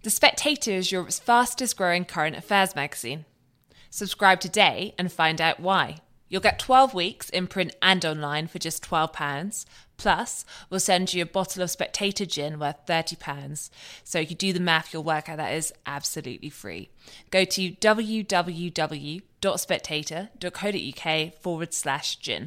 The Spectator is Europe's fastest growing current affairs magazine. Subscribe today and find out why. You'll get 12 weeks in print and online for just £12. Plus, we'll send you a bottle of Spectator gin worth £30. So if you do the math, you'll work out that is absolutely free. Go to www.spectator.co.uk/gin.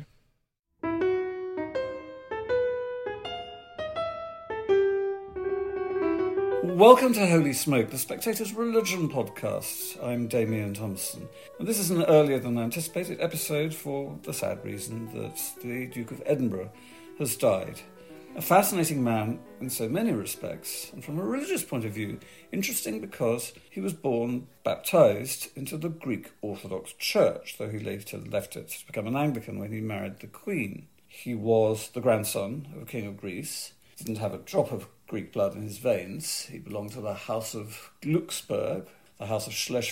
Welcome to Holy Smoke, the Spectator's religion podcast. I'm Damien Thompson, and this is an earlier than anticipated episode for the sad reason that the Duke of Edinburgh has died. A fascinating man in so many respects, and from a religious point of view, interesting because he was born baptised into the Greek Orthodox Church, though he later left it to become an Anglican when he married the Queen. He was the grandson of a king of Greece, didn't have a drop of Greek blood in his veins. He belonged to the House of Glücksburg, the House of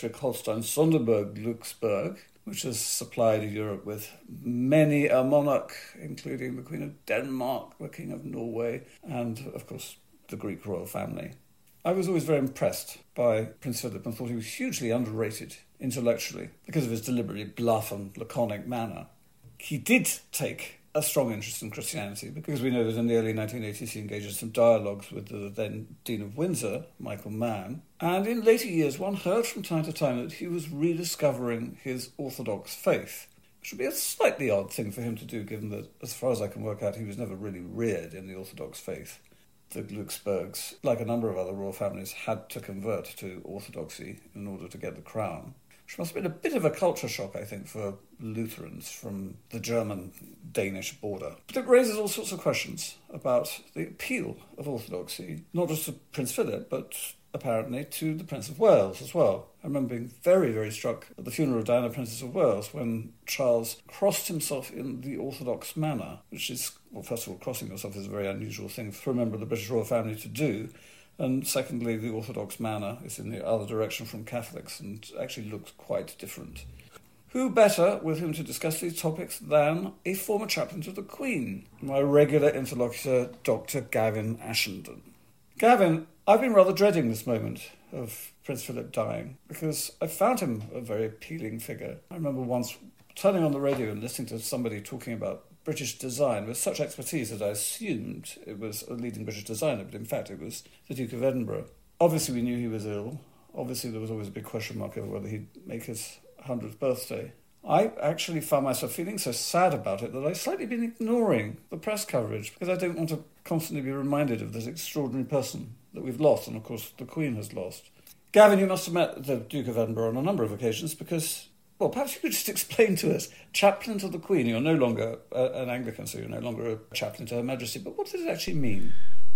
Schleswig-Holstein-Sonderburg-Glücksburg, which has supplied Europe with many a monarch, including the Queen of Denmark, the King of Norway, and, of course, the Greek royal family. I was always very impressed by Prince Philip and thought he was hugely underrated intellectually because of his deliberately bluff and laconic manner. He did take a strong interest in Christianity, because we know that in the early 1980s he engaged in some dialogues with the then Dean of Windsor, Michael Mann, and in later years one heard from time to time that he was rediscovering his Orthodox faith, which would be a slightly odd thing for him to do, given that, as far as I can work out, he was never really reared in the Orthodox faith. The Glücksburgs, like a number of other royal families, had to convert to Orthodoxy in order to get the crown, which must have been a bit of a culture shock, I think, for Lutherans from the German-Danish border. But it raises all sorts of questions about the appeal of Orthodoxy, not just to Prince Philip, but apparently to the Prince of Wales as well. I remember being very, very struck at the funeral of Diana, Princess of Wales, when Charles crossed himself in the Orthodox manner, which is, well, first of all, crossing yourself is a very unusual thing for a member of the British royal family to do. And secondly, the Orthodox manner is in the other direction from Catholics and actually looks quite different. Who better with whom to discuss these topics than a former chaplain to the Queen, my regular interlocutor, Dr. Gavin Ashenden. Gavin, I've been rather dreading this moment of Prince Philip dying because I found him a very appealing figure. I remember once turning on the radio and listening to somebody talking about British design with such expertise that I assumed it was a leading British designer, but in fact it was the Duke of Edinburgh. Obviously we knew he was ill. Obviously there was always a big question mark over whether he'd make his 100th birthday. I actually found myself feeling so sad about it that I've slightly been ignoring the press coverage because I don't want to constantly be reminded of this extraordinary person that we've lost, and of course the Queen has lost. Gavin, you must have met the Duke of Edinburgh on a number of occasions because, well, perhaps you could just explain to us, chaplain to the Queen, you're no longer an Anglican, so you're no longer a chaplain to Her Majesty, but what does it actually mean?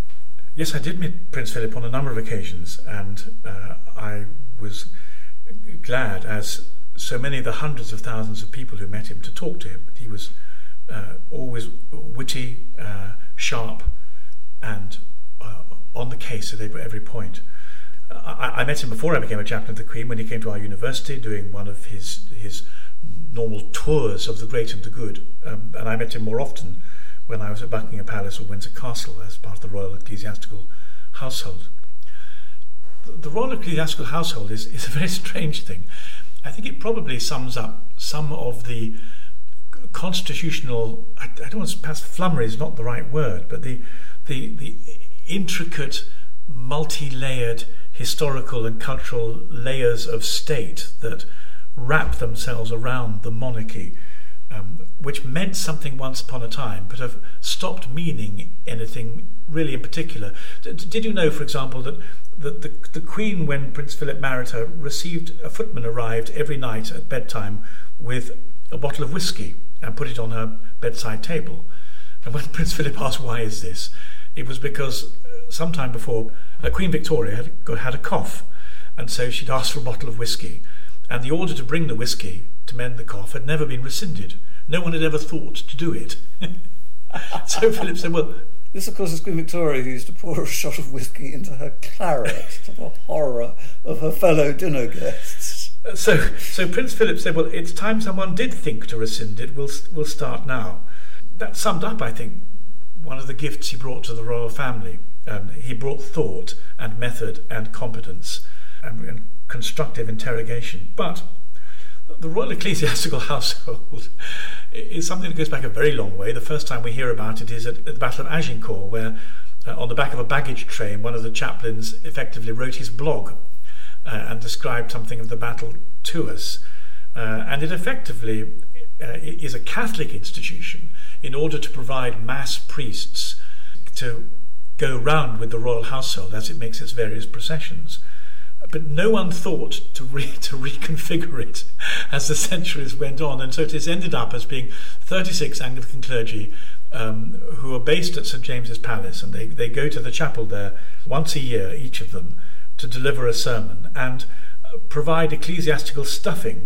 Yes, I did meet Prince Philip on a number of occasions, and I was glad, as so many of the hundreds of thousands of people who met him, to talk to him. He was always witty, sharp, and on the case at every point. I met him before I became a chaplain of the Queen when he came to our university doing one of his normal tours of the great and the good, and I met him more often when I was at Buckingham Palace or Windsor Castle as part of the royal ecclesiastical household. The royal ecclesiastical household is a very strange thing. I think it probably sums up some of the constitutional, I don't want to, perhaps flummery is not the right word, but the intricate, multi-layered historical and cultural layers of state that wrap themselves around the monarchy, which meant something once upon a time, but have stopped meaning anything really in particular. Did you know, for example, that the Queen, when Prince Philip married her, a footman arrived every night at bedtime with a bottle of whiskey and put it on her bedside table? And when Prince Philip asked, why is this? It was because sometime before, Queen Victoria had a cough, and so she'd asked for a bottle of whiskey, and the order to bring the whiskey to mend the cough had never been rescinded. No one had ever thought to do it. So Philip said, well... This, of course, is Queen Victoria, who used to pour a shot of whiskey into her claret to the horror of her fellow dinner guests. So Prince Philip said, well, it's time someone did think to rescind it. We'll start now. That summed up, I think, one of the gifts he brought to the royal family. He brought thought and method and competence and constructive interrogation. But the royal ecclesiastical household is something that goes back a very long way. The first time we hear about it is at the Battle of Agincourt, where on the back of a baggage train, one of the chaplains effectively wrote his blog and described something of the battle to us. And it effectively is a Catholic institution in order to provide mass priests to go round with the royal household as it makes its various processions. But no one thought to reconfigure it as the centuries went on, and so it has ended up as being 36 Anglican clergy who are based at St James's Palace, and they go to the chapel there once a year, each of them, to deliver a sermon and provide ecclesiastical stuffing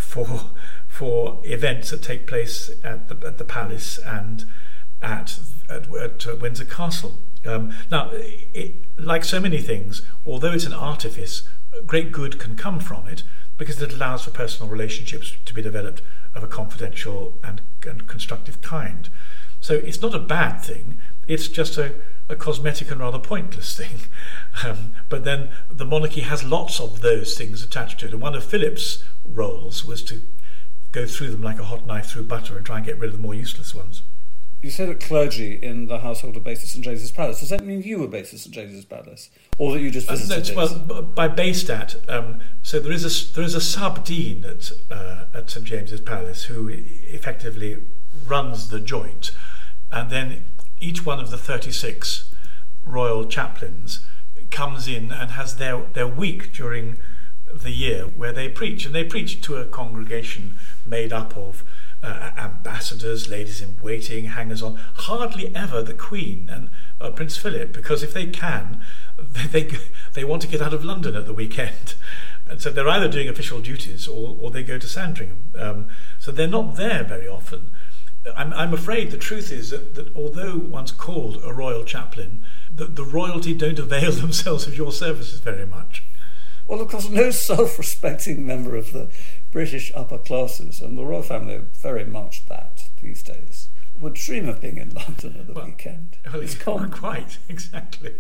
for events that take place at the palace and at Windsor Castle. Now, like so many things, although it's an artifice, great good can come from it because it allows for personal relationships to be developed of a confidential and constructive kind. So it's not a bad thing, it's just a cosmetic and rather pointless thing. But then the monarchy has lots of those things attached to it, and one of Philip's roles was to go through them like a hot knife through butter and try and get rid of the more useless ones. You say that clergy in the household are based at St James's Palace. Does that mean you were based at St James's Palace, or that you just visited it? Well, by based at, so there is a sub-dean at St James's Palace who effectively runs the joint, and then each one of the 36 royal chaplains comes in and has their week during the year where they preach, and they preach to a congregation made up of ambassadors, ladies in waiting, hangers-on, hardly ever the Queen and Prince Philip, because if they can, they want to get out of London at the weekend. And so they're either doing official duties or they go to Sandringham. So they're not there very often. I'm afraid the truth is that although one's called a royal chaplain, the royalty don't avail themselves of your services very much. Well, of course, no self-respecting member of the British upper classes, and the royal family are very much that these days, would dream of being in London at the weekend. Well, it's common. Quite, exactly.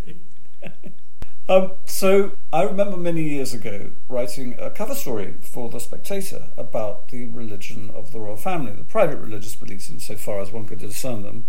So I remember many years ago writing a cover story for The Spectator about the religion of the royal family, the private religious beliefs, insofar as one could discern them,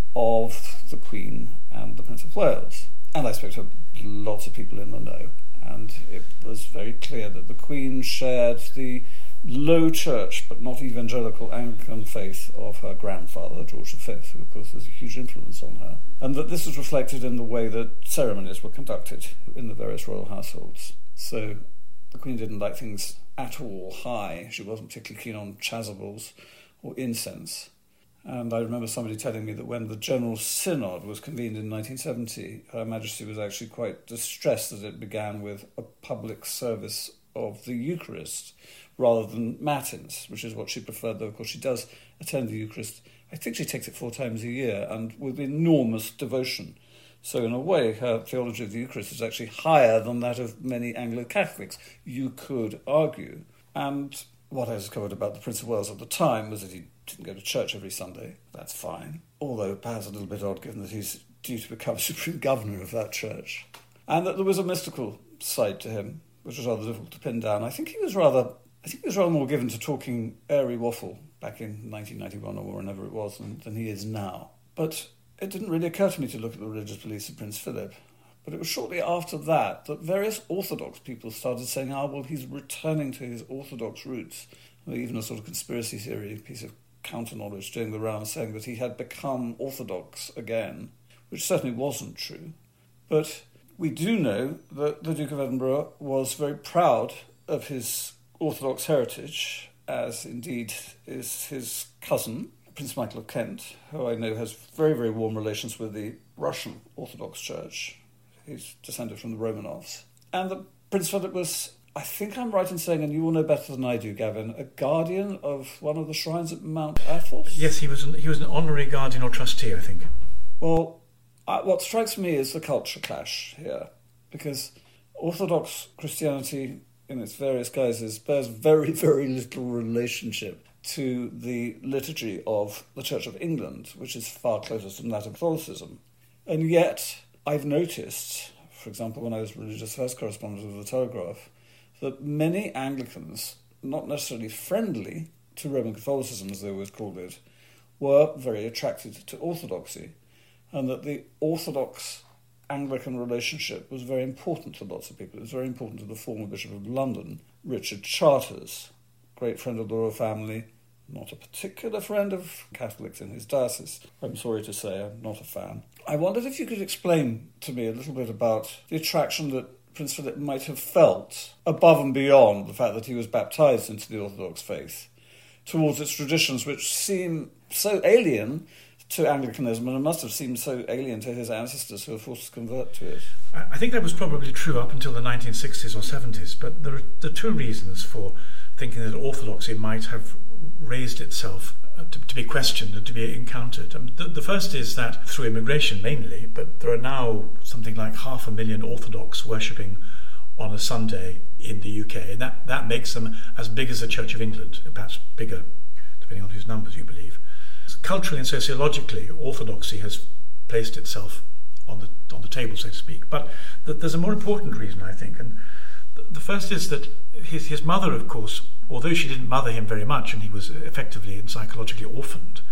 of the Queen and the Prince of Wales. And I spoke to lots of people in the know, and it was very clear that the Queen shared the low church but not evangelical Anglican faith of her grandfather, George V, who of course was a huge influence on her, and that this was reflected in the way that ceremonies were conducted in the various royal households. So the Queen didn't like things at all high. She wasn't particularly keen on chasubles or incense. And I remember somebody telling me that when the General Synod was convened in 1970, Her Majesty was actually quite distressed that it began with a public service of the Eucharist rather than matins, which is what she preferred, though of course she does attend the Eucharist. I think she takes it 4 times a year, and with enormous devotion. So in a way, her theology of the Eucharist is actually higher than that of many Anglo-Catholics, you could argue. And what I discovered about the Prince of Wales at the time was that he didn't go to church every Sunday. That's fine. Although perhaps a little bit odd, given that he's due to become Supreme Governor of that church. And that there was a mystical side to him, which was rather difficult to pin down. I think he was rather more given to talking airy waffle back in 1991 or whenever it was than he is now. But it didn't really occur to me to look at the religious beliefs of Prince Philip. But it was shortly after that various Orthodox people started saying, well, he's returning to his Orthodox roots. Even a sort of conspiracy theory, piece of counter-knowledge doing the rounds, saying that he had become Orthodox again, which certainly wasn't true. But we do know that the Duke of Edinburgh was very proud of his Orthodox heritage, as indeed is his cousin, Prince Michael of Kent, who I know has very, very warm relations with the Russian Orthodox Church. He's descended from the Romanovs. And that Prince Philip was, I think I'm right in saying, and you will know better than I do, Gavin, a guardian of one of the shrines at Mount Athos? Yes, he was an honorary guardian or trustee, I think. Well, what strikes me is the culture clash here, because Orthodox Christianity in its various guises bears very, very little relationship to the liturgy of the Church of England, which is far closer to that of Catholicism. And yet I've noticed, for example, when I was religious affairs correspondent of the Telegraph, that many Anglicans, not necessarily friendly to Roman Catholicism, as they always called it, were very attracted to orthodoxy, and that the Orthodox-Anglican relationship was very important to lots of people. It was very important to the former Bishop of London, Richard Charters, great friend of the royal family, not a particular friend of Catholics in his diocese. I'm sorry to say, I'm not a fan. I wondered if you could explain to me a little bit about the attraction that Prince Philip might have felt, above and beyond the fact that he was baptised into the Orthodox faith, towards its traditions which seem so alien to Anglicanism, and it must have seemed so alien to his ancestors who were forced to convert to it. I think that was probably true up until the 1960s or 70s, but there are two reasons for thinking that orthodoxy might have raised itself to be questioned and to be encountered. The first is that through immigration mainly, but there are now something like 500,000 Orthodox worshipping on a Sunday in the UK, and that makes them as big as the Church of England, perhaps bigger, depending on whose numbers you believe. Culturally and sociologically, orthodoxy has placed itself on the table, so to speak. But there's a more important reason, I think, and the first is that his mother, of course, although she didn't mother him very much and he was effectively and psychologically orphaned,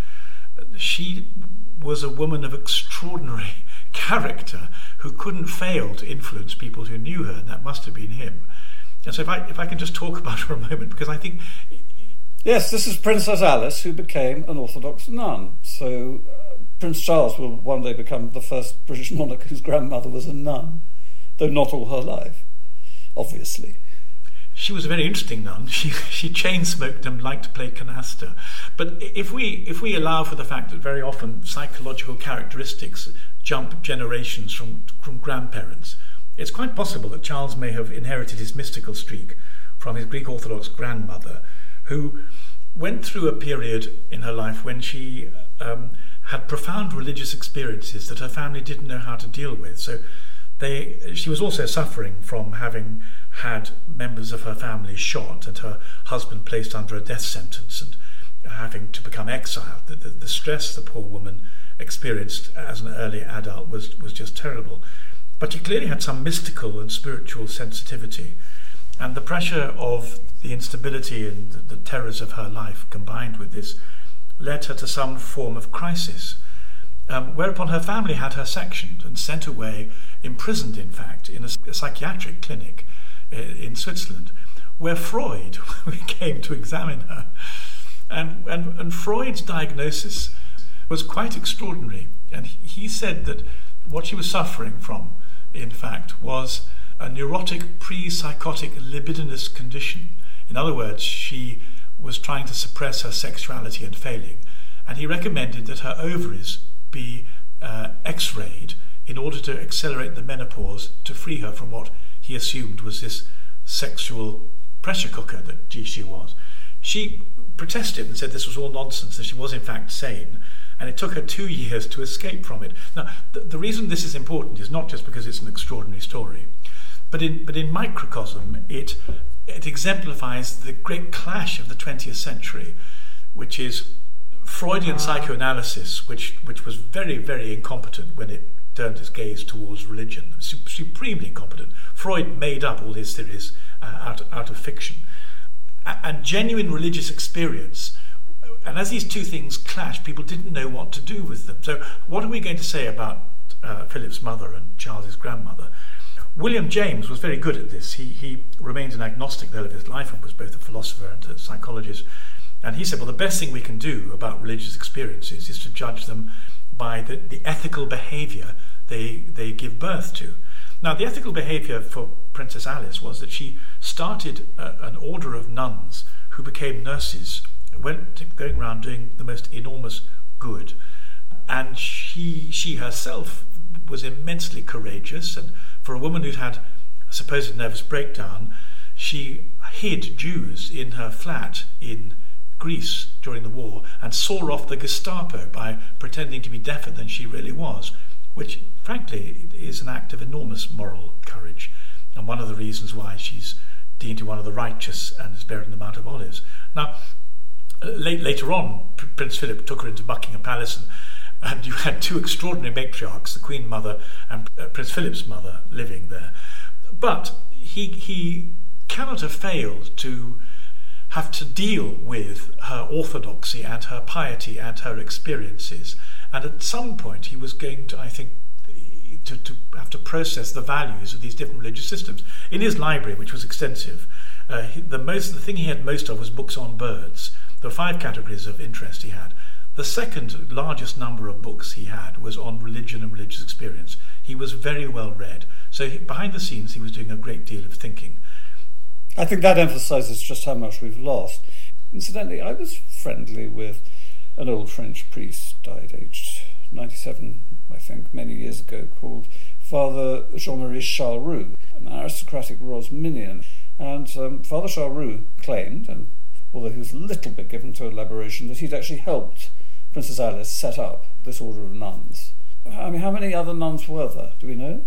she was a woman of extraordinary character who couldn't fail to influence people who knew her, and that must have been him. And so if I can just talk about her a moment, because I think... Yes, this is Princess Alice, who became an Orthodox nun. So Prince Charles will one day become the first British monarch whose grandmother was a nun, though not all her life, obviously. She was a very interesting nun. She chain-smoked and liked to play canasta. But if we allow for the fact that very often psychological characteristics jump generations from grandparents, it's quite possible that Charles may have inherited his mystical streak from his Greek Orthodox grandmother, who went through a period in her life when she had profound religious experiences that her family didn't know how to deal with. So she was also suffering from having had members of her family shot and her husband placed under a death sentence and having to become exiled. The stress the poor woman experienced as an early adult was just terrible. But she clearly had some mystical and spiritual sensitivity. And the pressure of the instability and the terrors of her life combined with this led her to some form of crisis, whereupon her family had her sectioned and sent away, imprisoned in fact, in a psychiatric clinic in Switzerland, where Freud came to examine her. And Freud's diagnosis was quite extraordinary. And he said that what she was suffering from, in fact, was a neurotic pre-psychotic libidinous condition. In other words, she was trying to suppress her sexuality and failing. And he recommended that her ovaries be x-rayed in order to accelerate the menopause to free her from what he assumed was this sexual pressure cooker that she was. She protested and said this was all nonsense, that she was in fact sane, and it took her 2 years to escape from it. Now, the reason this is important is not just because it's an extraordinary story, but in microcosm, it exemplifies the great clash of the 20th century, which is Freudian psychoanalysis, which was very, very incompetent when it turned its gaze towards religion, supremely incompetent. Freud made up all his theories out of fiction. And genuine religious experience. And as these two things clashed, people didn't know what to do with them. So what are we going to say about Philip's mother and Charles's grandmother? William James was very good at this. He remained an agnostic the whole of his life and was both a philosopher and a psychologist. And he said, well, the best thing we can do about religious experiences is to judge them by the ethical behaviour they give birth to. Now, the ethical behaviour for Princess Alice was that she started an order of nuns who became nurses, going around doing the most enormous good. And she herself was immensely courageous, and for a woman who'd had a supposed nervous breakdown, she hid Jews in her flat in Greece during the war and saw off the Gestapo by pretending to be deafer than she really was, which frankly is an act of enormous moral courage, and one of the reasons why she's deemed to be one of the righteous and is buried in the Mount of Olives. Now, later on, Prince Philip took her into Buckingham Palace, and you had two extraordinary matriarchs, the Queen Mother and Prince Philip's mother, living there. But he cannot have failed to have to deal with her orthodoxy and her piety and her experiences. And at some point he was going to, I think, to have to process the values of these different religious systems. In his library, which was extensive, the thing he had most of was books on birds. There were 5 categories of interest he had. The second largest number of books he had was on religion and religious experience. He was very well read. So behind the scenes he was doing a great deal of thinking. I think that emphasises just how much we've lost. Incidentally, I was friendly with an old French priest, died aged 97, I think, many years ago, called Father Jean-Marie Charroux, an aristocratic Rosminian. And Father Charroux claimed, and although he was a little bit given to elaboration, that he'd actually helped Princess Alice set up this order of nuns. I mean, how many other nuns were there? Do we know?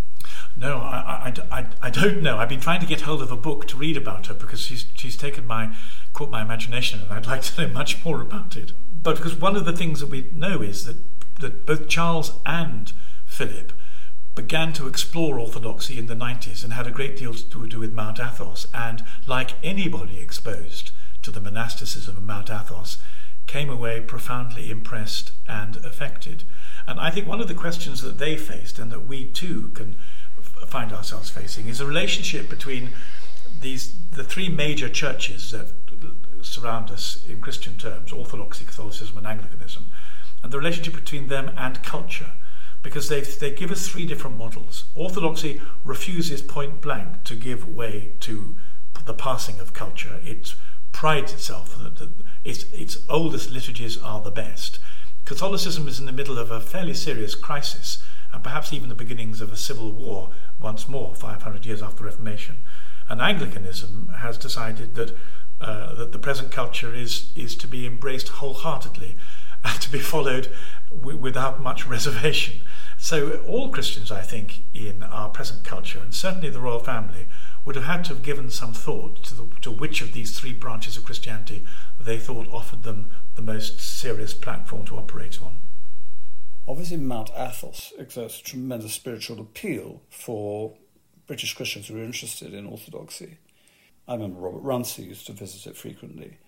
No, I don't know. I've been trying to get hold of a book to read about her because she's caught my imagination, and I'd like to know much more about it. But because one of the things that we know is that both Charles and Philip began to explore orthodoxy in the 90s and had a great deal to do with Mount Athos, and like anybody exposed to the monasticism of Mount Athos, came away profoundly impressed and affected. And I think one of the questions that they faced, and that we too can find ourselves facing, is a relationship between the 3 major churches that surround us in Christian terms, Orthodoxy, Catholicism and Anglicanism, and the relationship between them and culture, because they give us 3 different models. Orthodoxy refuses point blank to give way to the passing of culture. It prides itself that its oldest liturgies are the best. Catholicism is in the middle of a fairly serious crisis, and perhaps even the beginnings of a civil war once more, 500 years after the Reformation. And Anglicanism has decided that the present culture is to be embraced wholeheartedly and to be followed without much reservation. So all Christians, I think, in our present culture, and certainly the royal family, would have had to have given some thought to which of these 3 branches of Christianity they thought offered them the most serious platform to operate on. Obviously, Mount Athos exerts a tremendous spiritual appeal for British Christians who are interested in orthodoxy. I remember Robert Runcie used to visit it frequently.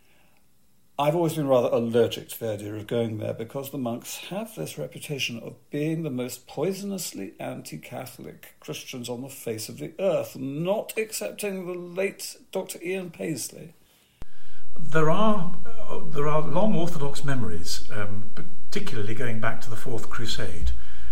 I've always been rather allergic to the idea of going there because the monks have this reputation of being the most poisonously anti-Catholic Christians on the face of the earth, not excepting the late Dr. Ian Paisley. There are long Orthodox memories, particularly going back to the Fourth Crusade.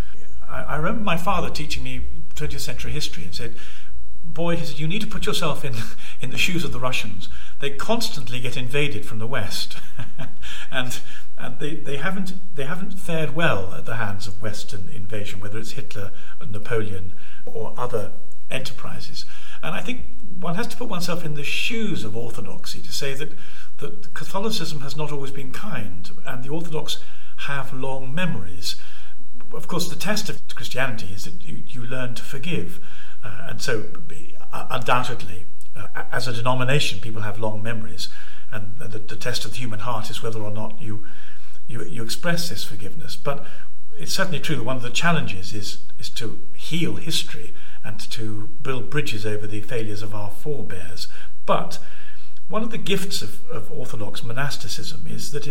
I remember my father teaching me 20th century history and said, "Boy," he said, "you need to put yourself in the shoes of the Russians. They constantly get invaded from the West, and they haven't fared well at the hands of Western invasion, whether it's Hitler, Napoleon, or other enterprises." And I think one has to put oneself in the shoes of orthodoxy to say that Catholicism has not always been kind, and the Orthodox have long memories. Of course, the test of Christianity is that you learn to forgive, and so undoubtedly, as a denomination, people have long memories, and the test of the human heart is whether or not you express this forgiveness. But it's certainly true that one of the challenges is to heal history and to build bridges over the failures of our forebears. But one of the gifts of Orthodox monasticism is that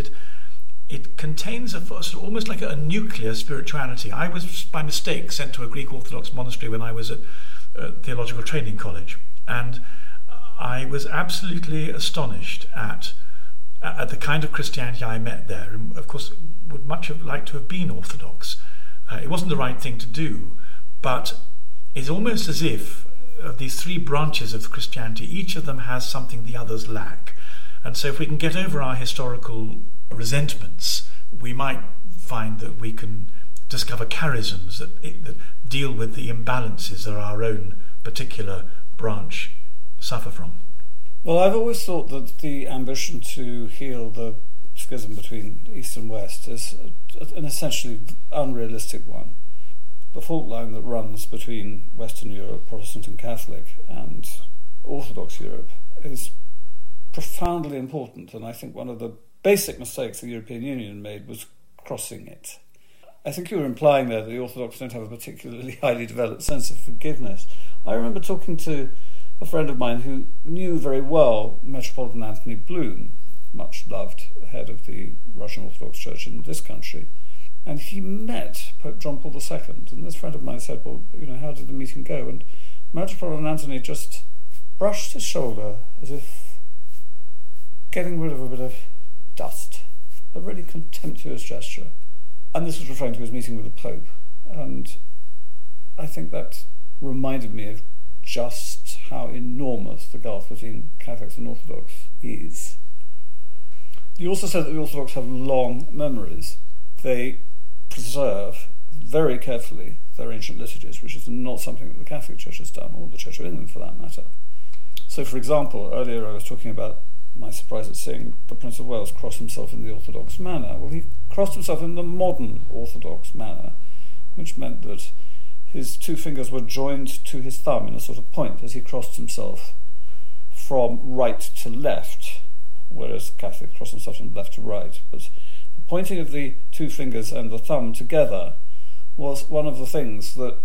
it contains almost like a nuclear spirituality. I was, by mistake, sent to a Greek Orthodox monastery when I was at Theological Training College, and I was absolutely astonished at the kind of Christianity I met there, and of course would much have liked to have been Orthodox. It wasn't the right thing to do, but it's almost as if these 3 branches of Christianity, each of them has something the others lack. And so if we can get over our historical resentments, we might find that we can discover charisms that deal with the imbalances that our own particular branch suffer from. Well, I've always thought that the ambition to heal the schism between East and West is an essentially unrealistic one. The fault line that runs between Western Europe, Protestant and Catholic, and Orthodox Europe is profoundly important, and I think one of the basic mistakes the European Union made was crossing it. I think you were implying there that the Orthodox don't have a particularly highly developed sense of forgiveness. I remember talking to a friend of mine who knew very well Metropolitan Anthony Bloom, much loved head of the Russian Orthodox Church in this country. And he met Pope John Paul II, and this friend of mine said, well, how did the meeting go? And Metropolitan Anthony just brushed his shoulder as if getting rid of a bit of dust, a really contemptuous gesture. And this was referring to his meeting with the Pope. And I think that reminded me of just how enormous the gulf between Catholics and Orthodox is. You also said that the Orthodox have long memories. They preserve very carefully their ancient liturgies, which is not something that the Catholic Church has done, or the Church of England for that matter. So, for example, earlier I was talking about my surprise at seeing the Prince of Wales cross himself in the Orthodox manner. Well, he crossed himself in the modern Orthodox manner, which meant that his two fingers were joined to his thumb in a sort of point as he crossed himself from right to left, whereas Catholics cross themselves from left to right. But the pointing of the two fingers and the thumb together was one of the things that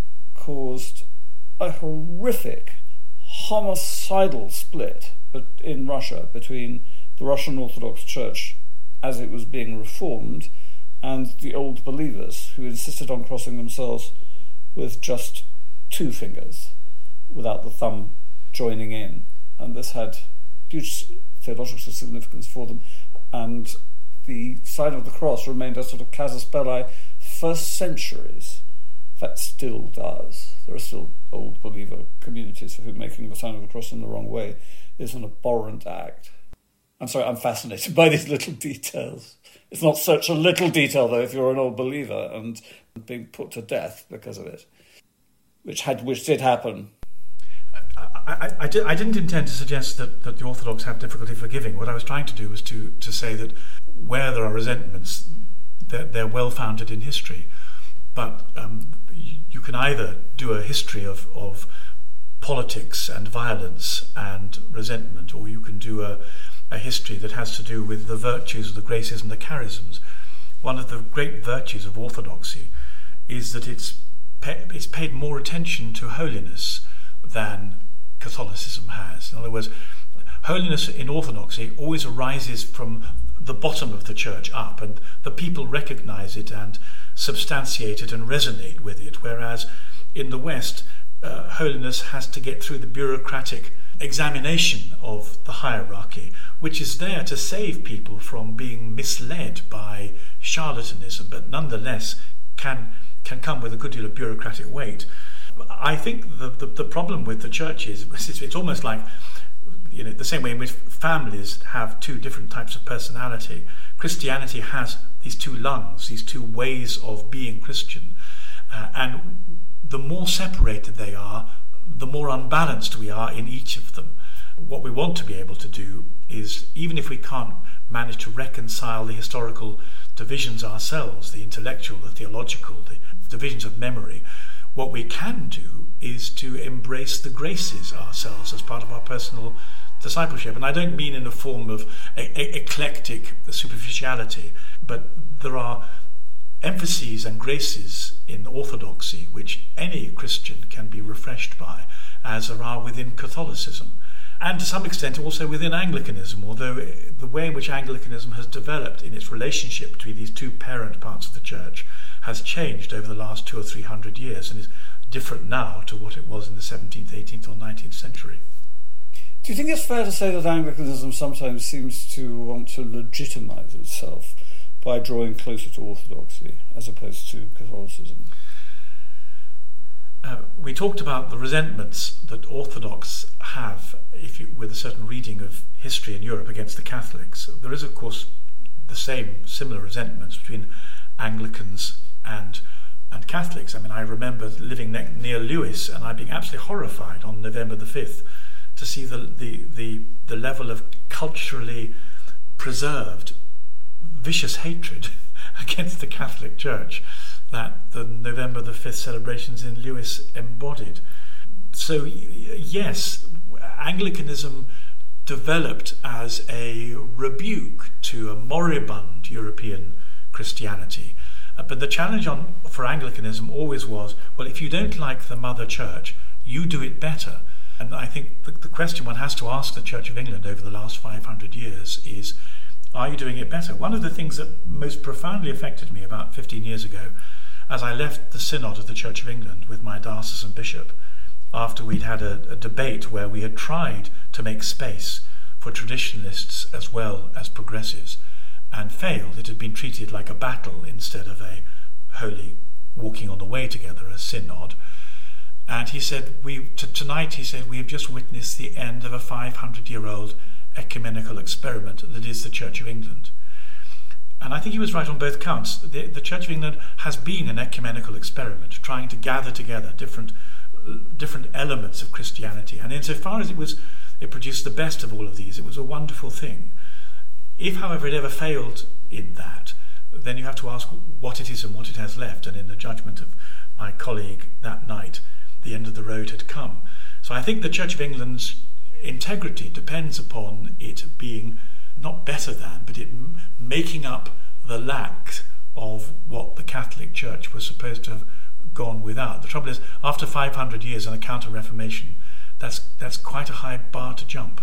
caused a horrific homicidal split in Russia between the Russian Orthodox Church as it was being reformed and the old believers who insisted on crossing themselves with just two fingers without the thumb joining in. And this had huge theological significance for them. And the sign of the cross remained a sort of casus belli for centuries. That still does. There are still old believer communities for whom making the sign of the cross in the wrong way is an abhorrent act. I'm sorry, I'm fascinated by these little details. It's not such a little detail, though, if you're an old believer and being put to death because of it, which did happen. I didn't intend to suggest that the Orthodox have difficulty forgiving. What I was trying to do was to say that where there are resentments, they're well-founded in history. But you can either do a history of politics and violence and resentment, or you can do a history that has to do with the virtues, the graces and the charisms. One of the great virtues of Orthodoxy is that it's paid more attention to holiness than Catholicism has. In other words, holiness in Orthodoxy always arises from the bottom of the church up, and the people recognize it and substantiate it and resonate with it, whereas in the West, holiness has to get through the bureaucratic examination of the hierarchy, which is there to save people from being misled by charlatanism, but nonetheless can come with a good deal of bureaucratic weight. I think the problem with the church is it's almost like, the same way in which families have two different types of personality. Christianity has these two lungs, these two ways of being Christian, and the more separated they are, the more unbalanced we are in each of them. What we want to be able to do is, even if we can't manage to reconcile the historical divisions ourselves, the intellectual, the theological, the divisions of memory, what we can do is to embrace the graces ourselves as part of our personal discipleship. And I don't mean in the form of eclectic superficiality, but there are emphases and graces in Orthodoxy which any Christian can be refreshed by, as there are within Catholicism, and to some extent also within Anglicanism, although the way in which Anglicanism has developed in its relationship between these two parent parts of the church has changed over the last 200 or 300 years and is different now to what it was in the 17th, 18th or 19th century. Do you think it's fair to say that Anglicanism sometimes seems to want to legitimise itself by drawing closer to Orthodoxy as opposed to Catholicism? We talked about the resentments that Orthodox have with a certain reading of history in Europe against the Catholics. There is, of course, the similar resentments between Anglicans and Catholics. I mean, I remember living near Lewes and I being absolutely horrified on November the 5th to see the level of culturally preserved vicious hatred against the Catholic Church that the November the 5th celebrations in Lewes embodied. So yes, Anglicanism developed as a rebuke to a moribund European Christianity, But the challenge for Anglicanism always was, well, if you don't like the Mother Church, you do it better. And I think the question one has to ask the Church of England over the last 500 years is, are you doing it better? One of the things that most profoundly affected me about 15 years ago, as I left the Synod of the Church of England with my diocesan bishop, after we'd had a debate where we had tried to make space for traditionalists as well as progressives, and failed. It had been treated like a battle instead of a holy walking on the way together, a synod. And he said, tonight, he said, we have just witnessed the end of a 500-year-old ecumenical experiment that is the Church of England. And I think he was right on both counts. The Church of England has been an ecumenical experiment, trying to gather together different elements of Christianity. And insofar as it produced the best of all of these, it was a wonderful thing. If, however, it ever failed in that, then you have to ask what it is and what it has left. And in the judgment of my colleague that night, the end of the road had come. So I think the Church of England's integrity depends upon it being not better than, but it making up the lack of what the Catholic Church was supposed to have gone without. The trouble is, after 500 years and a counter-reformation, that's quite a high bar to jump.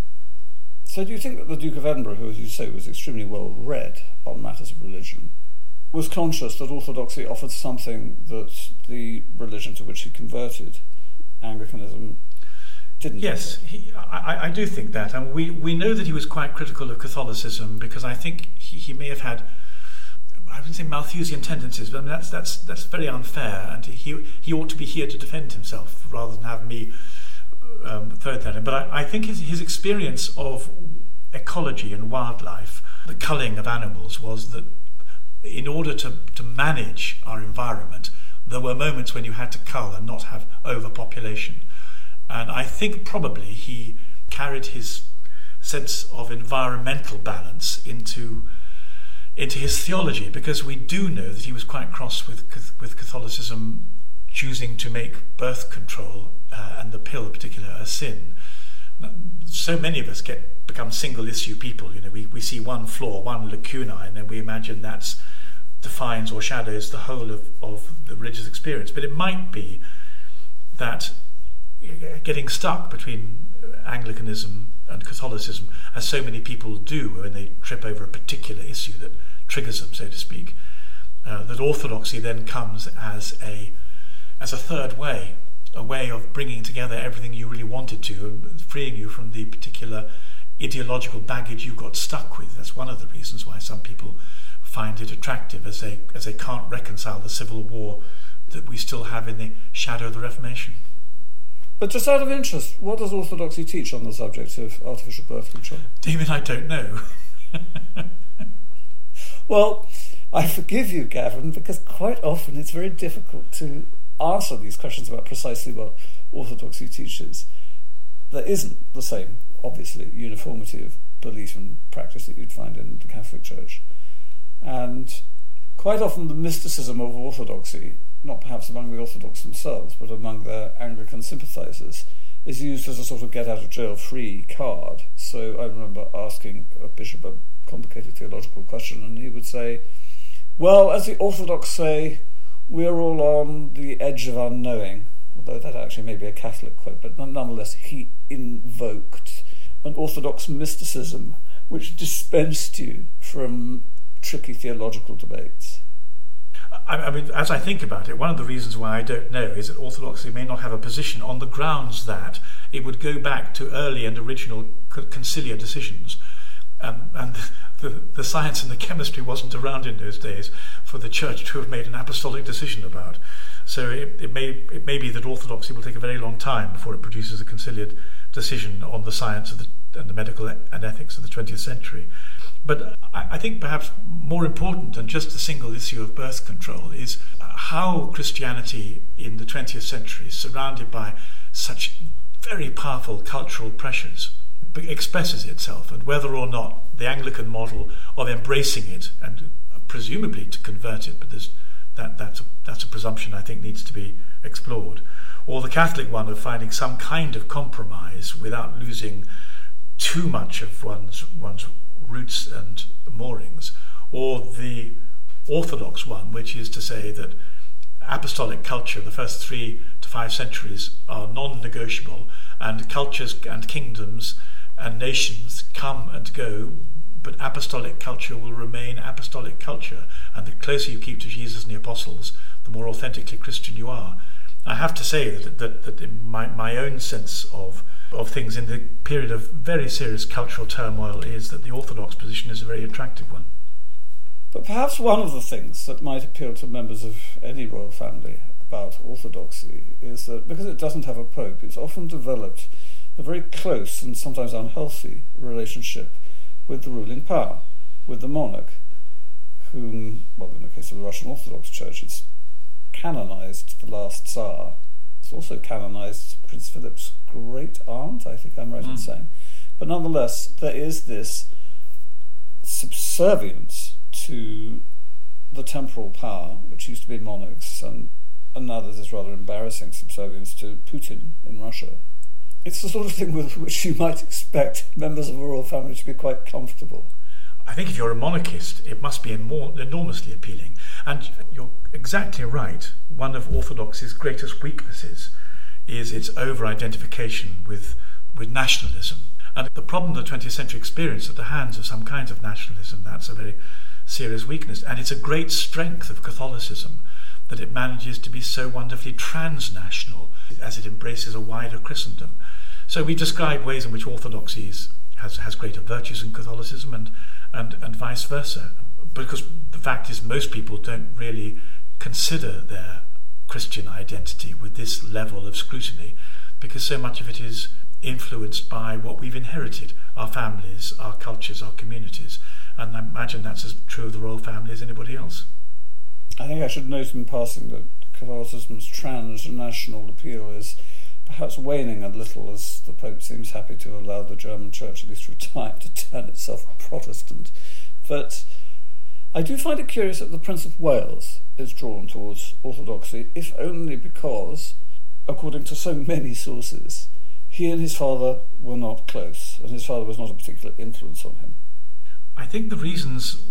So do you think that the Duke of Edinburgh, who, as you say, was extremely well read on matters of religion, was conscious that orthodoxy offered something that the religion to which he converted, Anglicanism, didn't? Yes, I do think that. And we know that he was quite critical of Catholicism because I think he may have had, I wouldn't say Malthusian tendencies, but I mean, that's very unfair, and he ought to be here to defend himself rather than have me throw that in. But I think his experience of ecology and wildlife, the culling of animals, was that in order to manage our environment, there were moments when you had to cull and not have overpopulation. And I think probably he carried his sense of environmental balance into his theology, because we do know that he was quite cross with Catholicism choosing to make birth control and the pill in particular a sin. So many of us become single-issue people. You know, we see one flaw, one lacuna, and then we imagine that defines or shadows the whole of the religious experience. But it might be that getting stuck between Anglicanism and Catholicism, as so many people do when they trip over a particular issue that triggers them, so to speak, that orthodoxy then comes as a third way, a way of bringing together everything you really wanted to and freeing you from the particular ideological baggage you got stuck with. That's one of the reasons why some people find it attractive, as they can't reconcile the civil war that we still have in the shadow of the Reformation. But just out of interest, what does orthodoxy teach on the subject of artificial birth control? David, I don't know. Well, I forgive you, Gavin, because quite often it's very difficult to answer these questions about precisely what orthodoxy teaches. There isn't the same, obviously, uniformity of belief and practice that you'd find in the Catholic Church. And quite often the mysticism of orthodoxy, not perhaps among the Orthodox themselves, but among their Anglican sympathisers, is used as a sort of get-out-of-jail-free card. So I remember asking a bishop a complicated theological question, and he would say, well, as the Orthodox say, we're all on the edge of unknowing, although that actually may be a Catholic quote, but nonetheless he invoked an Orthodox mysticism which dispensed you from tricky theological debates. I mean, as I think about it, one of the reasons why I don't know is that orthodoxy may not have a position on the grounds that it would go back to early and original conciliar decisions. And the science and the chemistry wasn't around in those days for the Church to have made an apostolic decision about. So it may be that orthodoxy will take a very long time before it produces a conciliar decision on the science and the medical and ethics of the 20th century. But I think perhaps more important than just the single issue of birth control is how Christianity in the 20th century, surrounded by such very powerful cultural pressures, expresses itself, and whether or not the Anglican model of embracing it and presumably to convert it, but that's a presumption I think needs to be explored, or the Catholic one of finding some kind of compromise without losing too much of one's roots and moorings, or the orthodox one, which is to say that apostolic culture, the first 3 to 5 centuries, are non-negotiable, and cultures and kingdoms and nations come and go, but apostolic culture will remain apostolic culture, and the closer you keep to Jesus and the apostles, the more authentically Christian you are. I have to say that in my own sense of things in the period of very serious cultural turmoil is that the orthodox position is a very attractive one. But perhaps one of the things that might appeal to members of any royal family about orthodoxy is that because it doesn't have a pope, it's often developed a very close and sometimes unhealthy relationship with the ruling power, with the monarch, whom, well, in the case of the Russian Orthodox Church, it's canonized the last Tsar. It's also canonized Prince Philip's great aunt, I think I'm right in saying. But nonetheless, there is this subservience to the temporal power, which used to be monarchs, and now there's this rather embarrassing subservience to Putin in Russia. It's the sort of thing with which you might expect members of a royal family to be quite comfortable. I think if you're a monarchist, it must be enormously appealing. And you're exactly right. One of orthodoxy's greatest weaknesses is its over-identification with nationalism. And the problem the 20th century experienced at the hands of some kinds of nationalism, that's a very serious weakness. And it's a great strength of Catholicism that it manages to be so wonderfully transnational as it embraces a wider Christendom. So we describe ways in which orthodoxy has greater virtues in Catholicism and vice versa. Because the fact is most people don't really consider their Christian identity with this level of scrutiny, because so much of it is influenced by what we've inherited, our families, our cultures, our communities. And I imagine that's as true of the royal family as anybody else. I think I should note in passing that Catholicism's transnational appeal is perhaps waning a little, as the Pope seems happy to allow the German Church, at least for a time, to turn itself Protestant. But I do find it curious that the Prince of Wales is drawn towards orthodoxy, if only because, according to so many sources, he and his father were not close, and his father was not a particular influence on him. I think the reasons,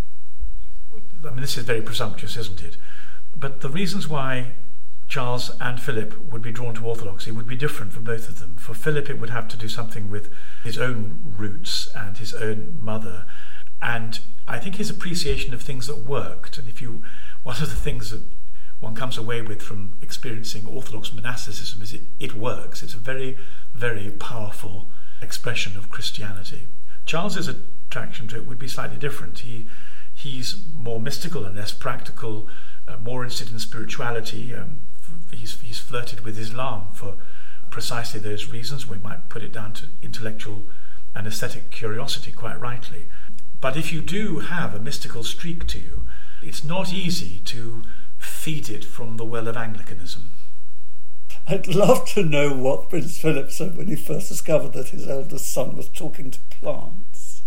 I mean, this is very presumptuous, isn't it? But the reasons why Charles and Philip would be drawn to orthodoxy would be different for both of them. For Philip, it would have to do something with his own roots and his own mother. And I think his appreciation of things that worked, and one of the things that one comes away with from experiencing Orthodox monasticism is it works. It's a very, very powerful expression of Christianity. Charles's attraction to it would be slightly different. He's more mystical and less practical, more interested in spirituality. He's flirted with Islam for precisely those reasons. We might put it down to intellectual and aesthetic curiosity, quite rightly. But if you do have a mystical streak to you, it's not easy to feed it from the well of Anglicanism. I'd love to know what Prince Philip said when he first discovered that his eldest son was talking to plants.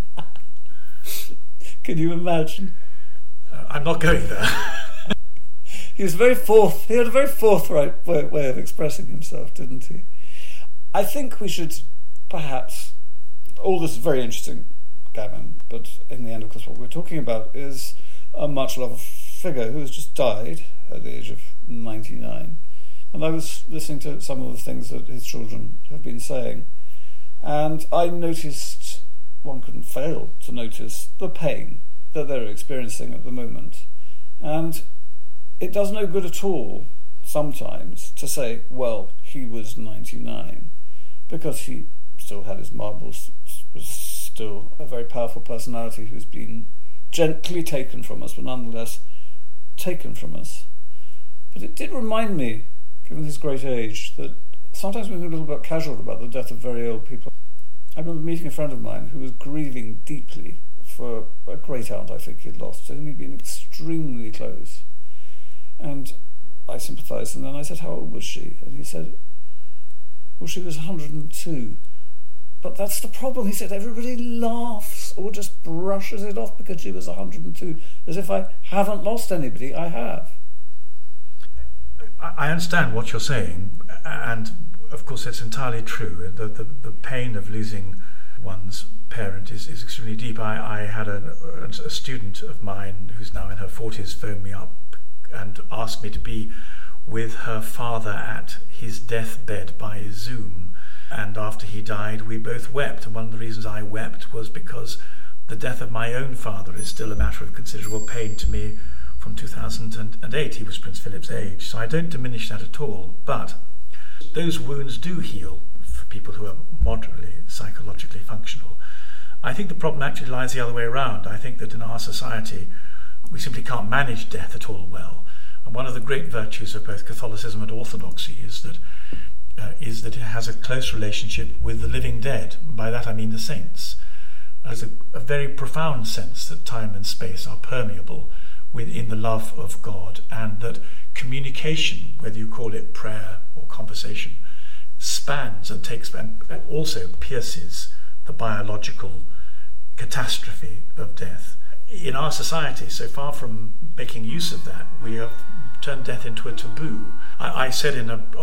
Can you imagine? I'm not going there. He had a very forthright way of expressing himself, didn't he? I think we should perhaps, all this is very interesting, Gavin, but in the end, of course, what we're talking about is a much-loved figure who has just died at the age of 99. And I was listening to some of the things that his children have been saying, and I noticed, one couldn't fail to notice, the pain that they're experiencing at the moment. And it does no good at all, sometimes, to say, well, he was 99, because he still had his marbles, was still a very powerful personality who's been gently taken from us, but nonetheless taken from us. But it did remind me, given his great age, that sometimes we're a little bit casual about the death of very old people. I remember meeting a friend of mine who was grieving deeply for a great aunt I think he'd lost, to whom he'd been extremely close. And I sympathised, and then I said, how old was she? And he said, well, she was 102. But that's the problem, he said. Everybody laughs or just brushes it off because she was 102, as if I haven't lost anybody. I have. I understand what you're saying, and of course it's entirely true. The pain of losing one's parent is extremely deep. I had a student of mine who's now in her 40s phone me up and asked me to be with her father at his deathbed by Zoom. And after he died, we both wept. And one of the reasons I wept was because the death of my own father is still a matter of considerable pain to me from 2008. He was Prince Philip's age. So I don't diminish that at all. But those wounds do heal for people who are moderately psychologically functional. I think the problem actually lies the other way around. I think that in our society, we simply can't manage death at all well. And one of the great virtues of both Catholicism and Orthodoxy is that it has a close relationship with the living dead. By that I mean the saints. There's a very profound sense that time and space are permeable within the love of God, and that communication, whether you call it prayer or conversation, spans and also pierces the biological catastrophe of death. In our society, so far from making use of that, we have turned death into a taboo. I said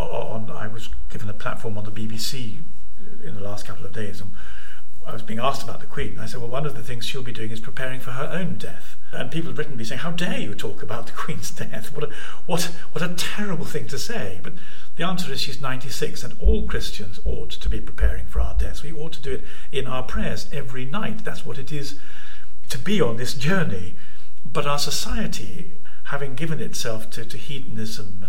I was given a platform on the BBC in the last couple of days, and I was being asked about the Queen. I said, well, one of the things she'll be doing is preparing for her own death. And people have written me saying, how dare you talk about the Queen's death? What a terrible thing to say. But the answer is she's 96, and all Christians ought to be preparing for our deaths. We ought to do it in our prayers every night. That's what it is to be on this journey. But our society, having given itself to hedonism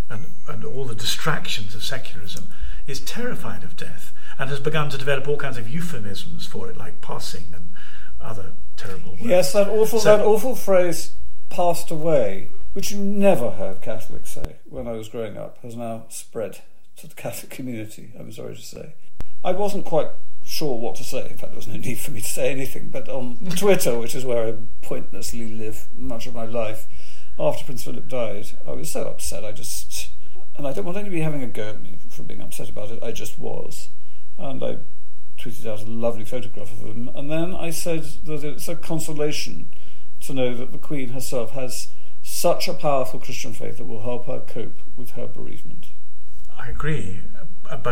and all the distractions of secularism, is terrified of death and has begun to develop all kinds of euphemisms for it, like passing and other terrible words. Yes, that awful phrase, passed away, which you never heard Catholics say when I was growing up, has now spread to the Catholic community, I'm sorry to say. I wasn't quite sure what to say. In fact, there was no need for me to say anything, but on Twitter, which is where I pointlessly live much of my life, after Prince Philip died, I was so upset. And I don't want anybody having a go at me for being upset about it. I just was. And I tweeted out a lovely photograph of him. And then I said that it's a consolation to know that the Queen herself has such a powerful Christian faith that will help her cope with her bereavement. I agree. But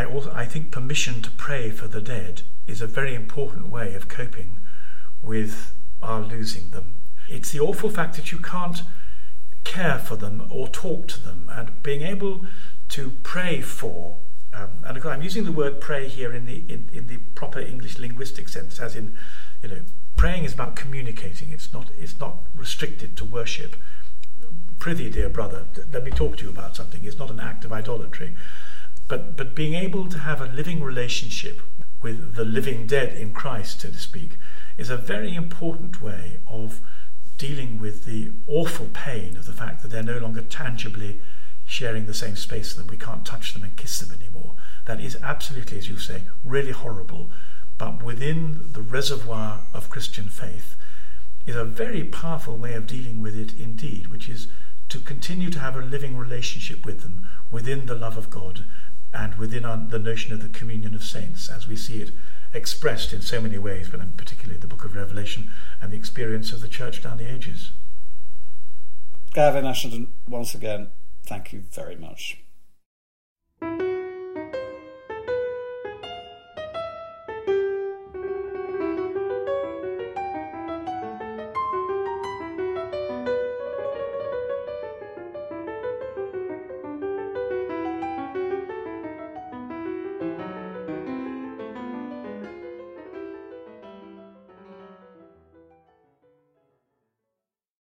I think permission to pray for the dead is a very important way of coping with our losing them. It's the awful fact that you can't care for them or talk to them, and being able to pray for, and I'm using the word pray here in the proper English linguistic sense, as in, praying is about communicating. It's not restricted to worship. Prithee, dear brother, let me talk to you about something. It's not an act of idolatry. But being able to have a living relationship with the living dead in Christ, so to speak, is a very important way of dealing with the awful pain of the fact that they're no longer tangibly sharing the same space, that we can't touch them and kiss them anymore. That is absolutely, as you say, really horrible. But within the reservoir of Christian faith is a very powerful way of dealing with it indeed, which is to continue to have a living relationship with them within the love of God and within the notion of the communion of saints, as we see it expressed in so many ways, but particularly the book of Revelation and the experience of the church down the ages. Gavin Ashenden, once again, thank you very much.